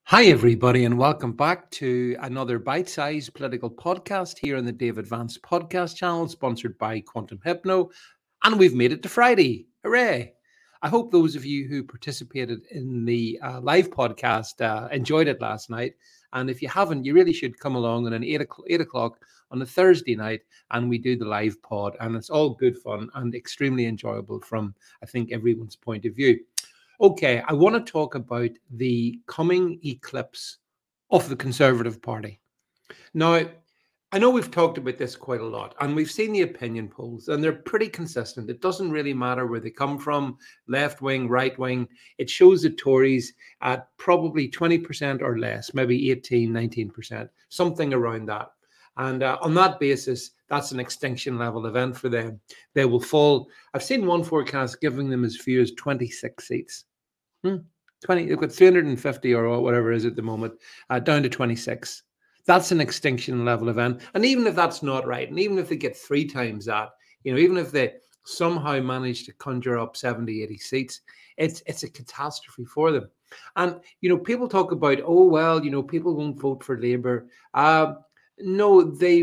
Hi, everybody, and welcome back to another bite-sized political podcast here on the David Vance podcast channel, sponsored by Quantum Hypno. And we've made it to Friday. Hooray! I hope those of you who participated in the live podcast enjoyed it last night. And if you haven't, you really should come along on an 8 o'clock on a Thursday night, and we do the live pod. And it's all good fun and extremely enjoyable from, I think, everyone's point of view. Okay, I want to talk about the coming eclipse of the Conservative Party. Now, I know we've talked about this quite a lot, and we've seen the opinion polls, and they're pretty consistent. It doesn't really matter where they come from, left wing, right wing. It shows the Tories at probably 20% or less, maybe 18, 19%, something around that. And on that basis, that's an extinction level event for them. They will fall. I've seen one forecast giving them as few as 26 seats. 20, they've got 350 or whatever it is at the moment, down to 26. That's an extinction level event. And even if that's not right, and even if they get three times that, even if they somehow manage to conjure up 70, 80 seats, it's a catastrophe for them. And, people talk about, people won't vote for Labour. No, they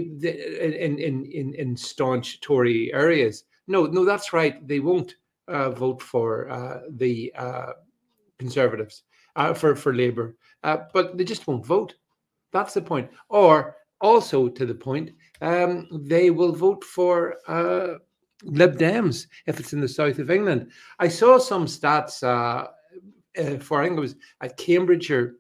in staunch Tory areas. No, that's right. They won't vote for the Conservatives, for Labour, but they just won't vote. That's the point. Or also to the point, they will vote for Lib Dems if it's in the south of England. I saw some stats for, I think it was at Cambridgeshire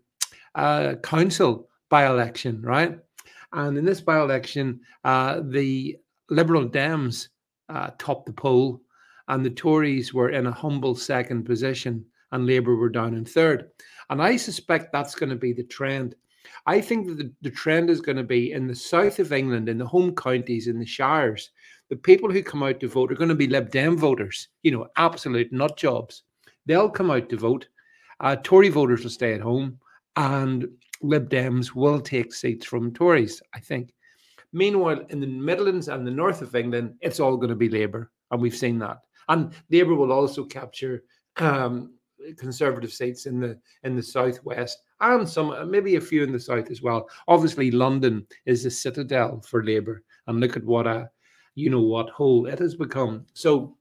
Council by-election, right? And in this by-election, the Liberal Dems topped the poll, and the Tories were in a humble second position, and Labour were down in third. And I suspect that's going to be the trend. I think that the trend is going to be in the south of England, in the home counties, in the shires. The people who come out to vote are going to be Lib Dem voters, absolute nut jobs. They'll come out to vote. Tory voters will stay at home, and Lib Dems will take seats from Tories, I think. Meanwhile, in the Midlands and the north of England, it's all going to be Labour, and we've seen that. And Labour will also capture Conservative seats in the southwest, and some, maybe a few in the south as well. Obviously, London is the citadel for Labour, and look at what a what hole it has become. So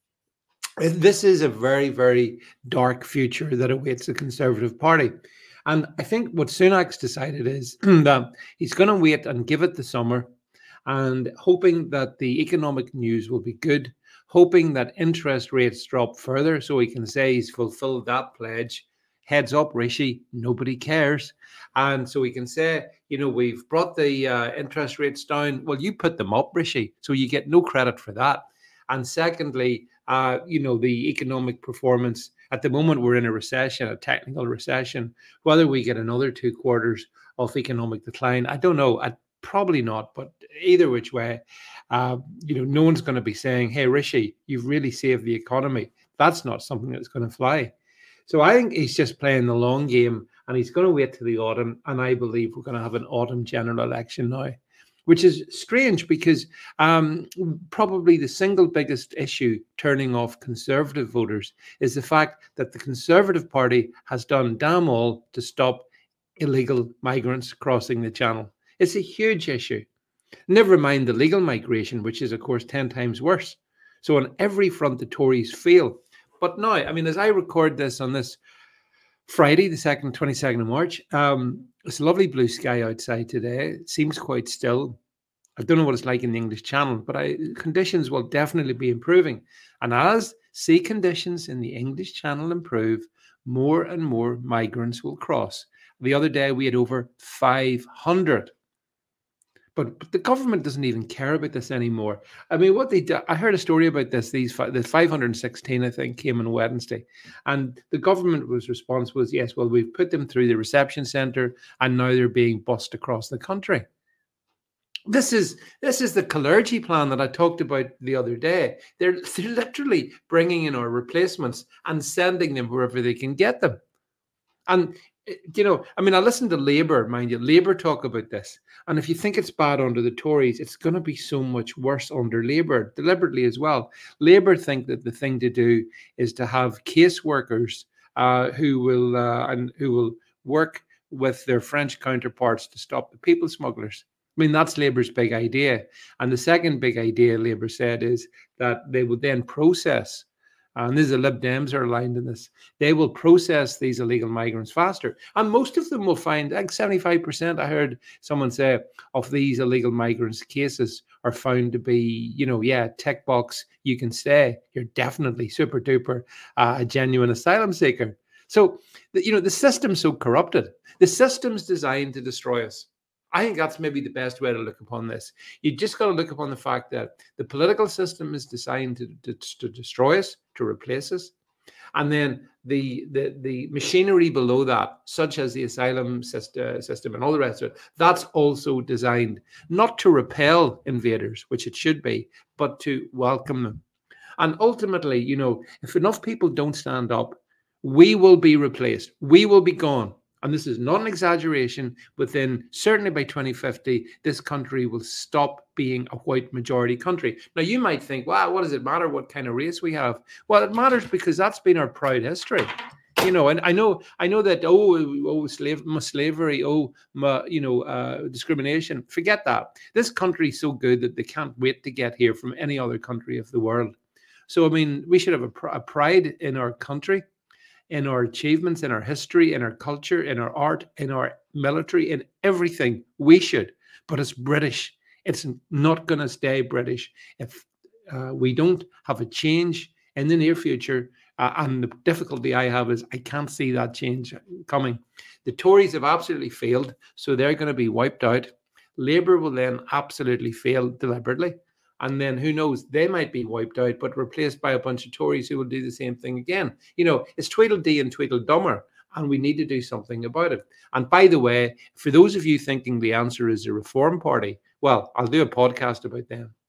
this is a very, very dark future that awaits the Conservative Party. And I think what Sunak's decided is that he's going to wait and give it the summer, and hoping that the economic news will be good, hoping that interest rates drop further so he can say he's fulfilled that pledge. Heads up, Rishi, nobody cares. And so he can say, we've brought the interest rates down. Well, you put them up, Rishi, so you get no credit for that. And secondly, the economic performance. At the moment, we're in a recession, a technical recession. Whether we get another 2 quarters of economic decline, I don't know. Probably not, but either which way, no one's going to be saying, hey, Rishi, you've really saved the economy. That's not something that's going to fly. So I think he's just playing the long game, and he's going to wait till the autumn. And I believe we're going to have an autumn general election now, which is strange because probably the single biggest issue turning off Conservative voters is the fact that the Conservative Party has done damn all to stop illegal migrants crossing the channel. It's a huge issue. Never mind the legal migration, which is, of course, 10 times worse. So on every front, the Tories fail. But now, as I record this on this Friday, the 22nd of March, it's a lovely blue sky outside today. It seems quite still. I don't know what it's like in the English Channel, but conditions will definitely be improving. And as sea conditions in the English Channel improve, more and more migrants will cross. The other day, we had over 500. But the government doesn't even care about this anymore. What they do, I heard a story about this. The 516, I think, came on Wednesday. And the government response was, yes, well, we've put them through the reception centre, and now they're being bussed across the country. This is the Clergy plan that I talked about the other day. They're literally bringing in our replacements and sending them wherever they can get them. And, I listen to Labour, mind you. Labour talk about this. And if you think it's bad under the Tories, it's going to be so much worse under Labour, deliberately as well. Labour think that the thing to do is to have caseworkers who will work with their French counterparts to stop the people smugglers. I mean, that's Labour's big idea. And the second big idea Labour said is that they would then process, and this is the Lib Dems are aligned in this, they will process these illegal migrants faster. And most of them will find, like 75%, I heard someone say, of these illegal migrants cases are found to be, tick box, you can stay. You're definitely super duper a genuine asylum seeker. So, the system's so corrupted. The system's designed to destroy us. I think that's maybe the best way to look upon this. You just got to look upon the fact that the political system is designed to destroy us, to replace us. And then the machinery below that, such as the asylum system and all the rest of it, that's also designed not to repel invaders, which it should be, but to welcome them. And ultimately, if enough people don't stand up, we will be replaced. We will be gone. And this is not an exaggeration, certainly by 2050, this country will stop being a white majority country. Now, you might think, wow, what does it matter what kind of race we have? Well, it matters because that's been our proud history. And I know that, slavery, discrimination. Forget that. This country is so good that they can't wait to get here from any other country of the world. So, I mean, we should have a pride in our country, in our achievements, in our history, in our culture, in our art, in our military, in everything. We should, but it's British. It's not going to stay British if we don't have a change in the near future. And the difficulty I have is I can't see that change coming. The Tories have absolutely failed, so they're going to be wiped out. Labour will then absolutely fail deliberately. And then who knows, they might be wiped out, but replaced by a bunch of Tories who will do the same thing again. It's Tweedledee and Tweedledummer, and we need to do something about it. And by the way, for those of you thinking the answer is a Reform Party, well, I'll do a podcast about them.